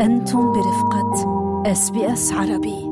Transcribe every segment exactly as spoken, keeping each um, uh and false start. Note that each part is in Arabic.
أنتم برفقة إس بي إس عربي.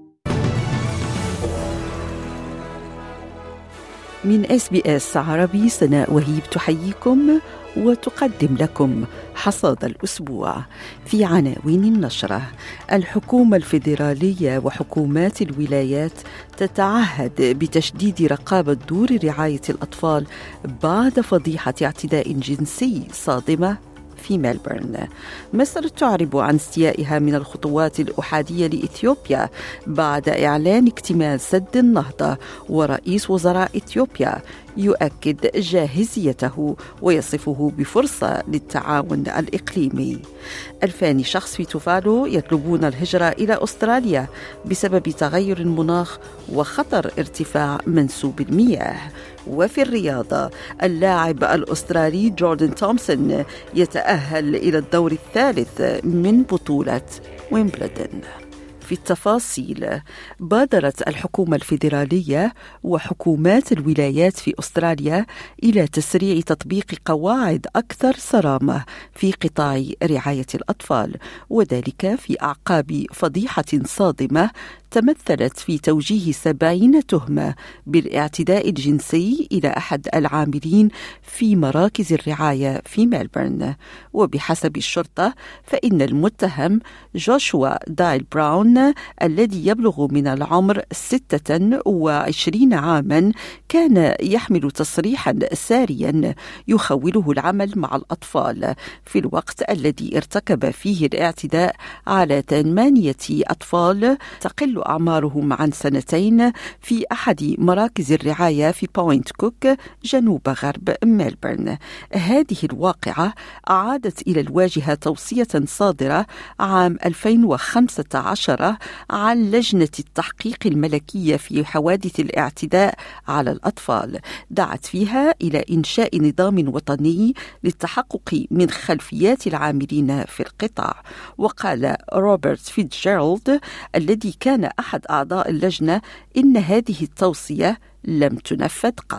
من إس بي إس عربي سناء وهيب تحييكم وتقدم لكم حصاد الأسبوع. في عناوين النشرة: الحكومة الفيدرالية وحكومات الولايات تتعهد بتشديد رقابة دور رعاية الأطفال بعد فضيحة اعتداء جنسي صادمة في ملبورن. مصر تعرب عن استيائها من الخطوات الأحادية لإثيوبيا بعد إعلان اكتمال سد النهضة، ورئيس وزراء إثيوبيا يؤكد جاهزيته ويصفه بفرصة للتعاون الإقليمي. ألفان شخص في توفالو يطلبون الهجرة إلى أستراليا بسبب تغير المناخ وخطر ارتفاع منسوب المياه. وفي الرياضة، اللاعب الأسترالي جوردن تومسون يتأهل إلى الدور الثالث من بطولة ويمبلدون. في التفاصيل، بادرت الحكومة الفيدرالية وحكومات الولايات في أستراليا إلى تسريع تطبيق قواعد أكثر صرامة في قطاع رعاية الأطفال، وذلك في أعقاب فضيحة صادمة تمثلت في توجيه سبعين تهمة بالاعتداء الجنسي إلى أحد العاملين في مراكز الرعاية في ملبورن. وبحسب الشرطة، فإن المتهم جوشوا دايل براون الذي يبلغ من العمر ستة وعشرين عاما كان يحمل تصريحا ساريا يخوله العمل مع الأطفال في الوقت الذي ارتكب فيه الاعتداء على ثمانية أطفال تقل أعمارهم عن سنتين في أحد مراكز الرعاية في بوينت كوك جنوب غرب ملبورن. هذه الواقعة أعادت إلى الواجهة توصية صادرة عام ألفين وخمسة عشر عن لجنة التحقيق الملكية في حوادث الاعتداء على الأطفال، دعت فيها إلى إنشاء نظام وطني للتحقق من خلفيات العاملين في القطاع. وقال روبرت فيتجيرالد الذي كان أحد أعضاء اللجنة إن هذه التوصية لم تنفذ قط.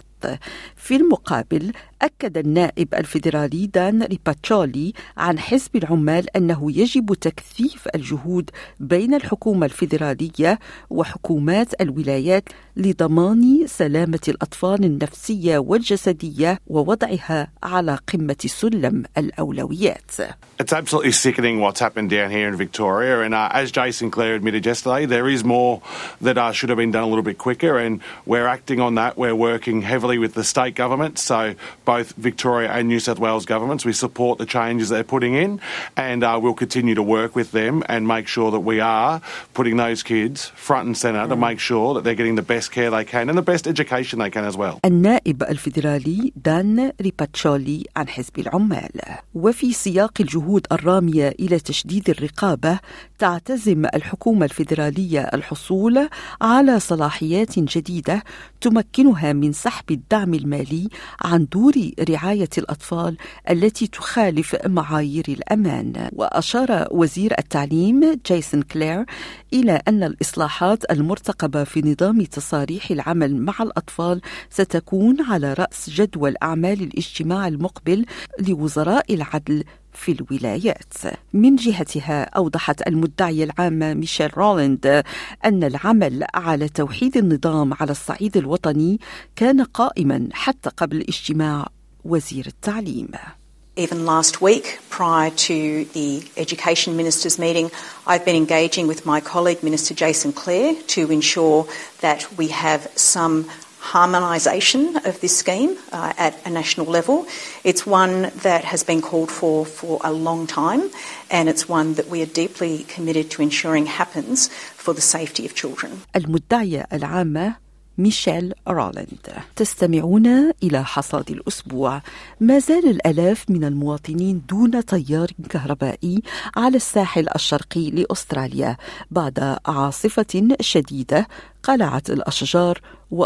في المقابل، أكد النائب الفيدرالي دان ريباتشولي عن حزب العمال أنه يجب تكثيف الجهود بين الحكومة الفيدرالية وحكومات الولايات لضمان سلامة الأطفال النفسية والجسدية ووضعها على قمة سلم الأولويات. It's absolutely sickening what's happened down here in Victoria, and uh, as Jason Clare admitted yesterday, there is more that uh, should have been done a little bit quicker, and we're acting on that. We're working heavily with the state governments, so both Victoria and New South Wales governments. We support the changes they're putting in, and uh, we'll continue to work with them and make sure that we are putting those kids front and centre to make sure that they're getting the best care they can and the best education they can as well. النائب الفيدرالي دان ريباتشولي عن حزب العمال. وفي سياق الجهود الرامية إلى تشديد الرقابة، تعتزم الحكومة الفيدرالية الحصول على صلاحيات جديدة تمكنها من سحب الدعم المالي عن دور رعاية الأطفال التي تخالف معايير الأمان. وأشار وزير التعليم جيسون كلير إلى أن الإصلاحات المرتقبة في نظام تصاريح العمل مع الأطفال ستكون على رأس جدول أعمال الاجتماع المقبل لوزراء العدل في الولايات. من جهتها، أوضحت المدعية العامة ميشيل رولاند أن العمل على توحيد النظام على الصعيد الوطني كان قائما حتى قبل اجتماع وزير التعليم. Even last week, prior to the Education Ministers' meeting, I've been engaging with my colleague, Minister Jason Clare, to ensure that we have some harmonisation of this scheme uh, at a national level. It's one that has been called for for a long time, and it's one that we are deeply committed to ensuring happens for the safety of children. المدعية العامة ميشيل رولاند. تستمعون إلى حصاد الأسبوع. ما زال الآلاف من المواطنين دون تيار كهربائي على الساحل الشرقي لأستراليا بعد عاصفة شديدة قلعت الأشجار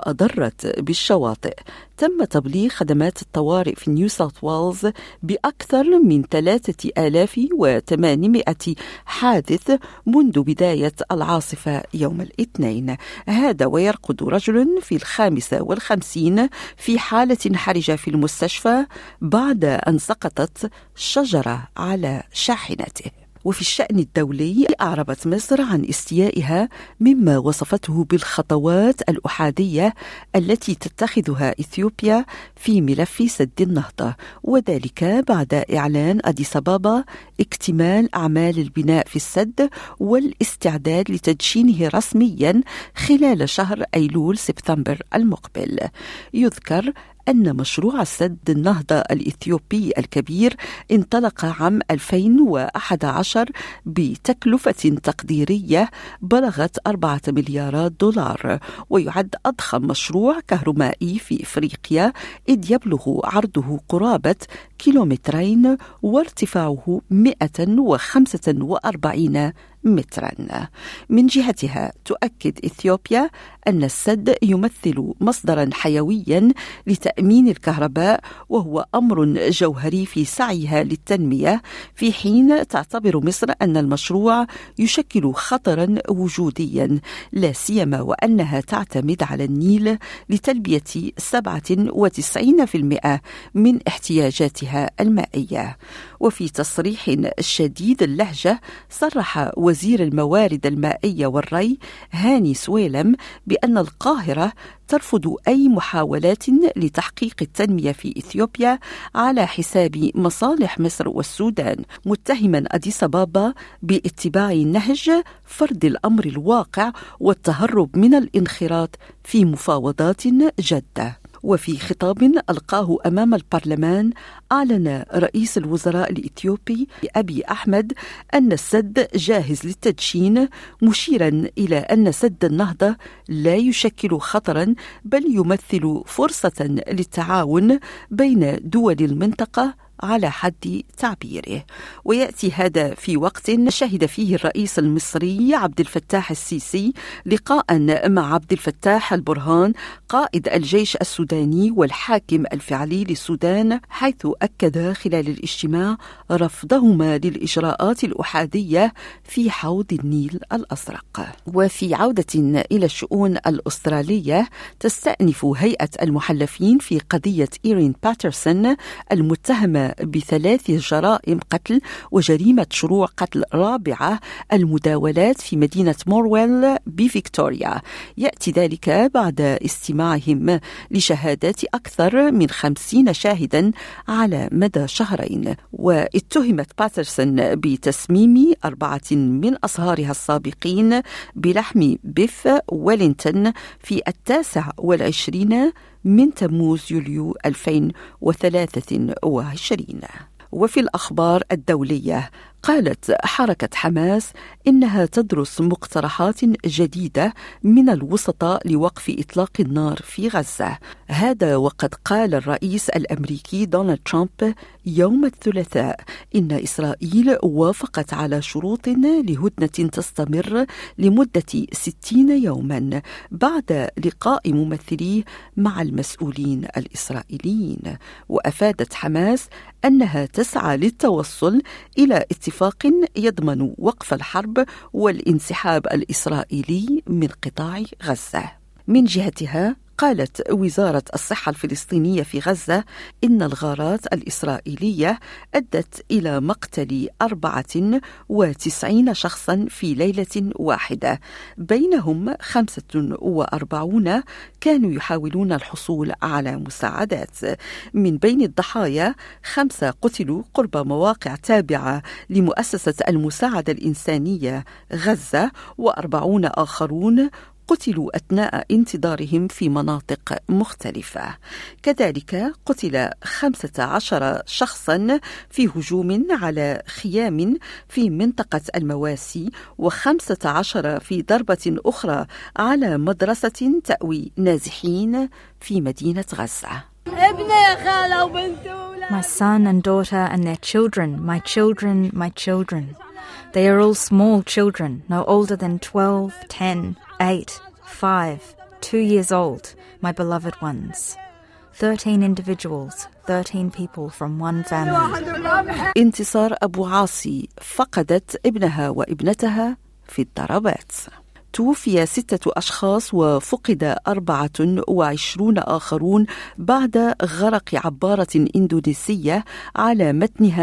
وأضرت بالشواطئ. تم تبليغ خدمات الطوارئ في نيو ساوث ويلز بأكثر من ثلاثة آلاف وثمانمائة حادث منذ بداية العاصفة يوم الاثنين. هذا ويرقد رجل في الخامسة والخمسين في حالة حرجة في المستشفى بعد أن سقطت شجرة على شاحنته. وفي الشأن الدولي أعربت مصر عن استيائها مما وصفته بالخطوات الأحادية التي تتخذها إثيوبيا في ملف سد النهضة، وذلك بعد إعلان أديس أبابا اكتمال أعمال البناء في السد والاستعداد لتدشينه رسميا خلال شهر أيلول سبتمبر المقبل. يذكر أن مشروع سد النهضة الإثيوبي الكبير انطلق عام ألفين وأحد عشر بتكلفة تقديرية بلغت أربعة مليارات دولار، ويعد أضخم مشروع كهربائي في إفريقيا، إذ يبلغ عرضه قرابة كيلومترين وارتفاعه مئة وخمسة وأربعين مترا. من جهتها تؤكد إثيوبيا أن السد يمثل مصدرا حيويا لتأمين الكهرباء، وهو أمر جوهري في سعيها للتنمية، في حين تعتبر مصر أن المشروع يشكل خطرا وجوديا، لا سيما وأنها تعتمد على النيل لتلبية سبعة وتسعين بالمئة من احتياجاتها المائية. وفي تصريح شديد اللهجة صرح وزير الموارد المائية والري هاني سويلم بأن القاهرة ترفض أي محاولات لتحقيق التنمية في إثيوبيا على حساب مصالح مصر والسودان، متهما أديس أبابا باتباع نهج فرض الأمر الواقع والتهرب من الانخراط في مفاوضات جادة. وفي خطاب ألقاه أمام البرلمان أعلن رئيس الوزراء الإثيوبي أبي أحمد أن السد جاهز للتدشين، مشيرا إلى أن سد النهضة لا يشكل خطرا بل يمثل فرصة للتعاون بين دول المنطقة على حد تعبيره. ويأتي هذا في وقت شهد فيه الرئيس المصري عبد الفتاح السيسي لقاء مع عبد الفتاح البرهان قائد الجيش السوداني والحاكم الفعلي للسودان، حيث أكد خلال الاجتماع رفضهما للإجراءات الأحادية في حوض النيل الأزرق. وفي عودة إلى الشؤون الأسترالية، تستأنف هيئة المحلفين في قضية إيرين باترسون المتهمة بثلاث جرائم قتل وجريمة شروع قتل رابعة المداولات في مدينة مورويل بفيكتوريا. يأتي ذلك بعد استماعهم لشهادات أكثر من خمسين شاهدا على مدى شهرين. واتهمت باترسون بتسميم أربعة من أصهارها السابقين بلحم بيف ويلينغتون في التاسع والعشرين من تموز يوليو ألفين وثلاثة وعشرين. وفي الأخبار الدولية، قالت حركة حماس إنها تدرس مقترحات جديدة من الوسطاء لوقف إطلاق النار في غزة. هذا وقد قال الرئيس الأمريكي دونالد ترامب يوم الثلاثاء إن إسرائيل وافقت على شروط لهدنة تستمر لمدة ستين يوما بعد لقاء ممثليه مع المسؤولين الإسرائيليين. وأفادت حماس أنها تسعى للتوصل إلى اتفاق يضمن وقف الحرب والانسحاب الإسرائيلي من قطاع غزة. من جهتها، قالت وزارة الصحة الفلسطينية في غزة إن الغارات الإسرائيلية أدت إلى مقتل أربعة وتسعين شخصا في ليلة واحدة، بينهم خمسة وأربعون كانوا يحاولون الحصول على مساعدات. من بين الضحايا خمسة قتلوا قرب مواقع تابعة لمؤسسة المساعدة الإنسانية غزة، وأربعون آخرون قتلوا أثناء انتظارهم في مناطق مختلفة. كذلك قتل خمسة عشر شخصا في هجوم على خيام في منطقة المواسي، وخمسة عشر في ضربة أخرى على مدرسة تأوي نازحين في مدينة غزة. My son and daughter and their children, my children, my children. They are all small children, no older than twelve, ten, eight, five, two years old, my beloved ones. Thirteen individuals, thirteen people from one family. انتصار أبو عاصي فقدت ابنها وابنتها في الضربات. توفي ستة أشخاص وفقد أربعة وعشرون آخرون بعد غرق عبارة إندونيسية على متنها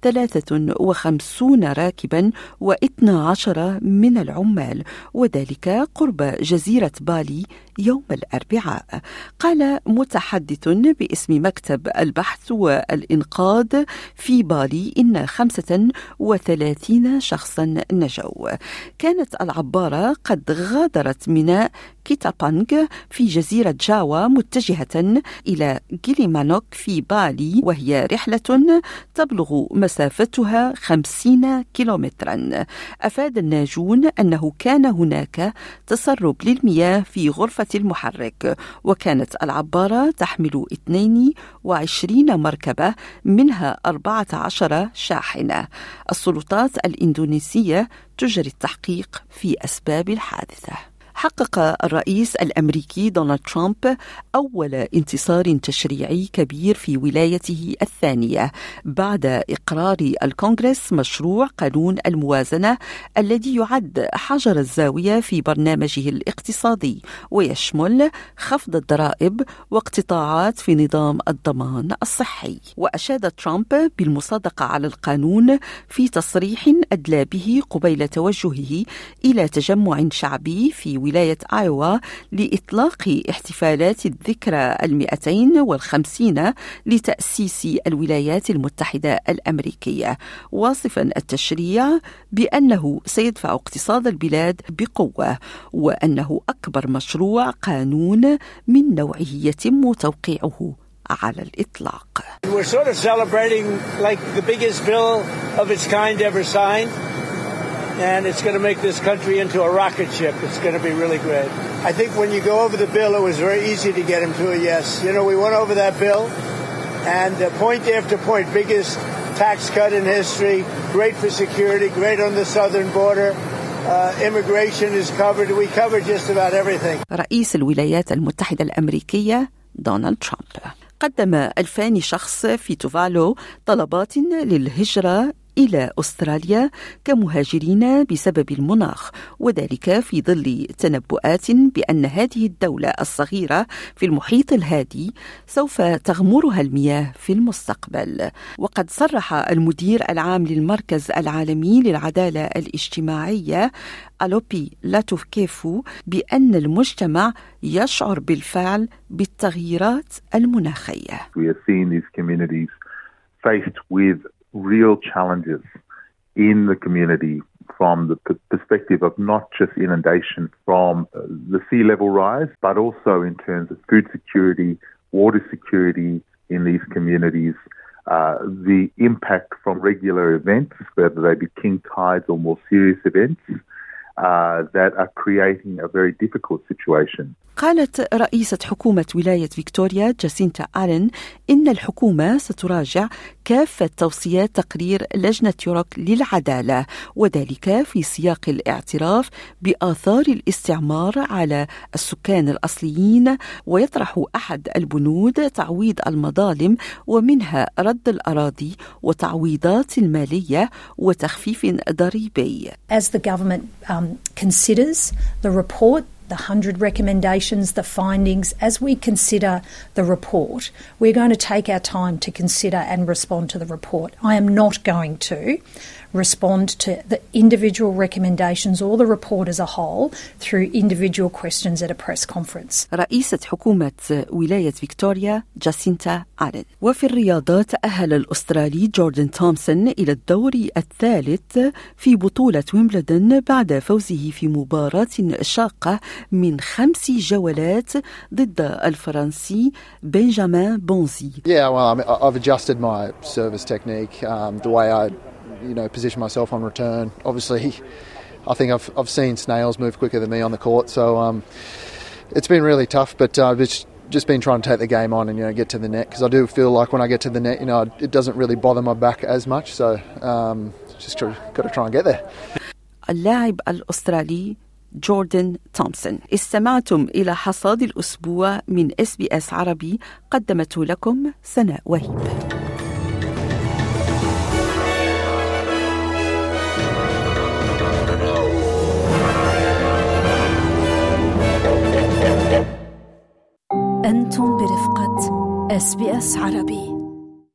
ثلاثة وخمسين راكبا واثنا عشر من العمال، وذلك قرب جزيرة بالي يوم الأربعاء. قال متحدث باسم مكتب البحث والإنقاذ في بالي إن خمسة وثلاثين شخصا نجوا. كانت العبارة قد غادرت ميناء كيتابانغ في جزيرة جاوا متجهة إلى جيليمانوك في بالي، وهي رحلة تبلغ مسافتها خمسين كيلومترا. أفاد الناجون أنه كان هناك تسرب للمياه في غرفة المحرك، وكانت العبارة تحمل اثنين وعشرين مركبة منها أربعة عشر شاحنة. السلطات الإندونيسية تجري التحقيق في أسباب الحادثة. حقق الرئيس الأمريكي دونالد ترامب أول انتصار تشريعي كبير في ولايته الثانية بعد إقرار الكونغرس مشروع قانون الموازنة الذي يعد حجر الزاوية في برنامجه الاقتصادي، ويشمل خفض الضرائب واقتطاعات في نظام الضمان الصحي. وأشاد ترامب بالمصادقة على القانون في تصريح أدلى به قبيل توجهه إلى تجمع شعبي في ولاية آيوا لإطلاق احتفالات الذكرى المئتين والخمسين لتأسيس الولايات المتحدة الأمريكية، واصفا التشريع بأنه سيدفع اقتصاد البلاد بقوة، وأنه أكبر مشروع قانون من نوعه يتم توقيعه على الإطلاق. We're sort of celebrating like the biggest bill of its kind ever signed. And it's going to make this country into a rocket ship. It's going to be really great. I think when you go over the bill, it was very easy to get him to a yes. You know, we went over that bill, and uh, point after point, biggest tax cut in history, great for security, great on the southern border. Uh, immigration is covered. We covered just about everything. رئيس الولايات المتحدة الأمريكية دونالد ترامب قدم ألفان شخص في توفالو طلبات للهجرة إلى أستراليا كمهاجرين بسبب المناخ، وذلك في ظل تنبؤات بأن هذه الدولة الصغيرة في المحيط الهادي سوف تغمرها المياه في المستقبل. وقد صرح المدير العام للمركز العالمي للعدالة الاجتماعية ألوبي لاتوفكيفو بأن المجتمع يشعر بالفعل بالتغييرات المناخية. We are seeing these communities faced with real challenges in the community from the p- perspective of not just inundation from uh, the sea level rise, but also in terms of food security, water security in these communities, uh, the impact from regular events, whether they be king tides or more serious events, uh, that are creating a very difficult situation. قالت رئيسة حكومة ولاية فيكتوريا جاسينتا آلين إن الحكومة ستراجع كافة توصيات تقرير لجنة يوروك للعدالة، وذلك في سياق الاعتراف بآثار الاستعمار على السكان الأصليين، ويطرح أحد البنود تعويض المظالم ومنها رد الأراضي وتعويضات المالية وتخفيف ضريبي. As the government um, considers the report, the one hundred recommendations, the findings, as we consider the report, we're going to take our time to consider and respond to the report. I am not going to respond to the individual recommendations or the report as a whole through individual questions at a press conference. رئيسة حكومة ولاية فيكتوريا جاسينتا آلين. وفي الرياضة تأهل الأسترالي جوردن تومسون إلى الدور الثالث في بطولة ويمبلدون بعد فوزه في مباراة شاقة من خمس جولات ضد الفرنسي بنجامين بونزي. Yeah, well, I mean, I've adjusted my service technique, um, the way I you know, position myself on return. Obviously, I think I've I've seen snails move quicker than me on the court, so um, it's been really tough. But uh, it's just been trying to take the game on and you know get to the net, because I do feel like when I get to the net, you know, it doesn't really bother my back as much. So um, just got to try and get there. اللاعب الأسترالي جوردن تومسون. استمعتم إلى حصاد الأسبوع من إس بي إس عربي، قدمته لكم سناء وهيب. أنتم برفقة إس بي إس عربي.